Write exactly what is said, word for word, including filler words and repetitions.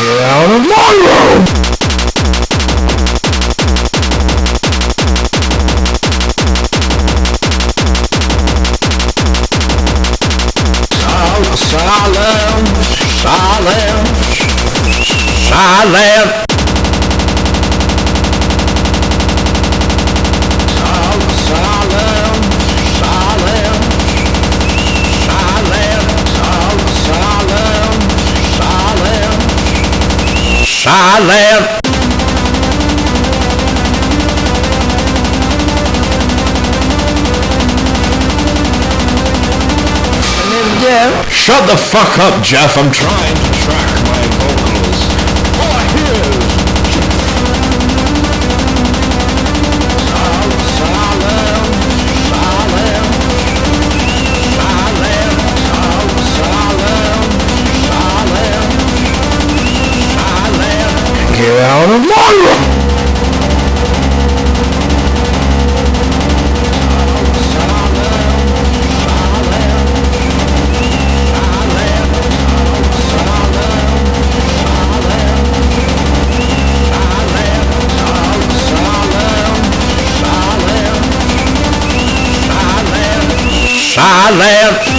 out of my room! Silent, silent, silent. Silent. Shut the fuck up, Jeff. I'm trying to track my vocals. All I hear is silent, silent, silent, silent, silent, silent. Get out of my room! Silent.